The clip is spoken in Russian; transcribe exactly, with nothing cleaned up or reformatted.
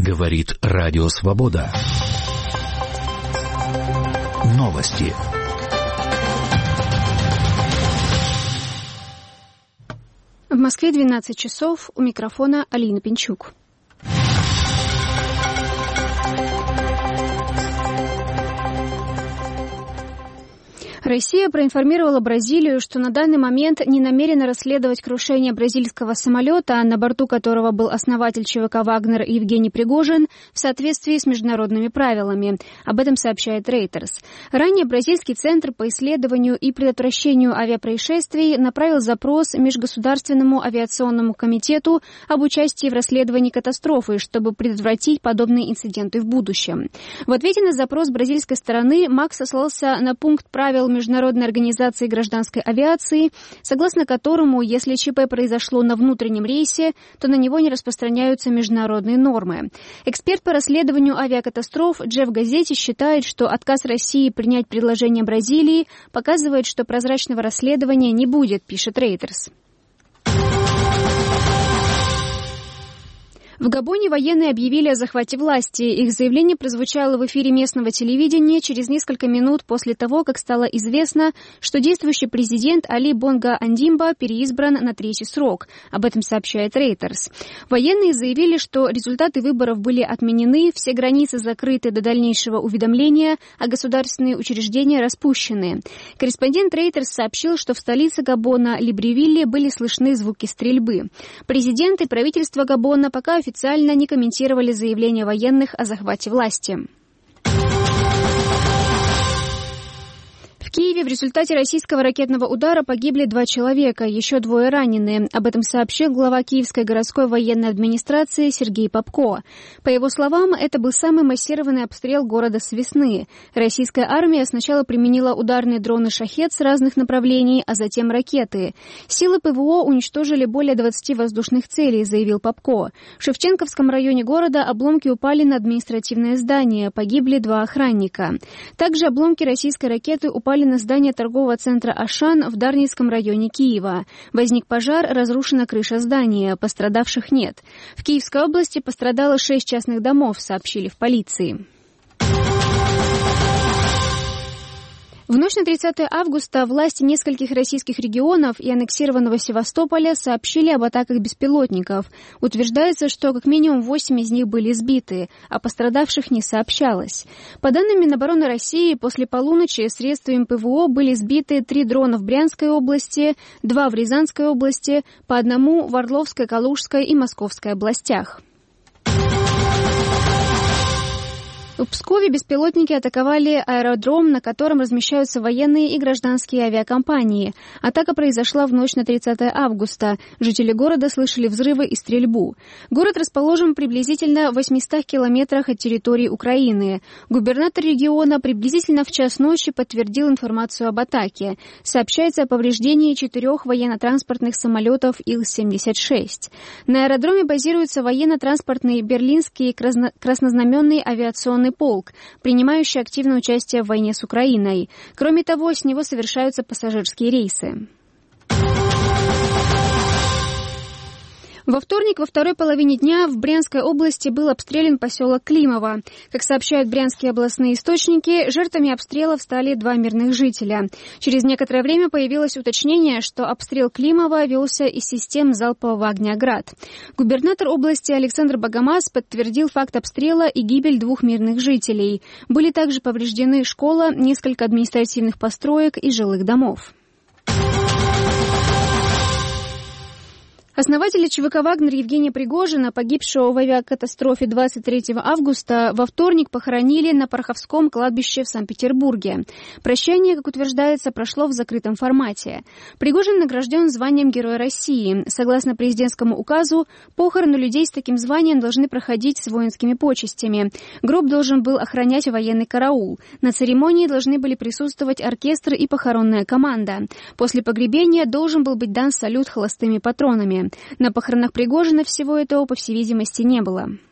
Говорит Радио Свобода. Новости. В Москве двенадцать часов. У микрофона Алина Пинчук. Россия проинформировала Бразилию, что на данный момент не намерена расследовать крушение бразильского самолета, на борту которого был основатель ЧВК «Вагнер» Евгений Пригожин, в соответствии с международными правилами. Об этом сообщает Reuters. Ранее бразильский центр по исследованию и предотвращению авиапроисшествий направил запрос Межгосударственному авиационному комитету об участии в расследовании катастрофы, чтобы предотвратить подобные инциденты в будущем. В ответе на запрос бразильской стороны МАК сослался на пункт правил Международной организации гражданской авиации, согласно которому, если ЧП произошло на внутреннем рейсе, то на него не распространяются международные нормы. Эксперт по расследованию авиакатастроф Джефф Газетти считает, что отказ России принять предложение Бразилии показывает, что прозрачного расследования не будет, пишет Reuters. В Габоне военные объявили о захвате власти. Их заявление прозвучало в эфире местного телевидения через несколько минут после того, как стало известно, что действующий президент Али Бонго Андимба переизбран на третий срок. Об этом сообщает Reuters. Военные заявили, что результаты выборов были отменены, все границы закрыты до дальнейшего уведомления, а государственные учреждения распущены. Корреспондент Reuters сообщил, что в столице Габона Либревилле были слышны звуки стрельбы. Президент и правительство Габона пока официально официально не комментировали заявления военных о захвате власти. В Киеве в результате российского ракетного удара погибли два человека, еще двое ранены. Об этом сообщил глава Киевской городской военной администрации Сергей Попко. По его словам, это был самый массированный обстрел города с весны. Российская армия сначала применила ударные дроны «Шахед» с разных направлений, а затем ракеты. Силы ПВО уничтожили более двадцати воздушных целей, заявил Попко. В Шевченковском районе города обломки упали на административное здание, погибли два охранника. Также обломки российской ракеты упали на здание торгового центра «Ашан» в Дарницком районе Киева. Возник пожар, разрушена крыша здания, пострадавших нет. В Киевской области пострадало шесть частных домов, сообщили в полиции. В ночь на тридцатое августа власти нескольких российских регионов и аннексированного Севастополя сообщили об атаках беспилотников. Утверждается, что как минимум восемь из них были сбиты, а пострадавших не сообщалось. По данным Минобороны России, после полуночи средствами ПВО были сбиты три дрона в Брянской области, два в Рязанской области, по одному в Орловской, Калужской и Московской областях. В Пскове беспилотники атаковали аэродром, на котором размещаются военные и гражданские авиакомпании. Атака произошла в ночь на тридцатое августа. Жители города слышали взрывы и стрельбу. Город расположен приблизительно в восьмистах километрах от территории Украины. Губернатор региона приблизительно в час ночи подтвердил информацию об атаке. Сообщается о повреждении четырех военно-транспортных самолетов Ил семьдесят шесть. На аэродроме базируется военно-транспортный Берлинский краснознаменный авиационный полк, принимающий активное участие в войне с Украиной. Кроме того, с него совершаются пассажирские рейсы. Во вторник, во второй половине дня, в Брянской области был обстрелян поселок Климово. Как сообщают брянские областные источники, жертвами обстрелов стали два мирных жителя. Через некоторое время появилось уточнение, что обстрел Климова велся из систем залпового огня «Град». Губернатор области Александр Богомаз подтвердил факт обстрела и гибель двух мирных жителей. Были также повреждены школа, несколько административных построек и жилых домов. Основателя ЧВК «Вагнер» Евгения Пригожина, погибшего в авиакатастрофе двадцать третьего августа, во вторник похоронили на Пороховском кладбище в Санкт-Петербурге. Прощание, как утверждается, прошло в закрытом формате. Пригожин награжден званием Героя России. Согласно президентскому указу, похороны людей с таким званием должны проходить с воинскими почестями. Гроб должен был охранять военный караул. На церемонии должны были присутствовать оркестр и похоронная команда. После погребения должен был быть дан салют холостыми патронами. На похоронах Пригожина всего этого, по всей видимости, не было.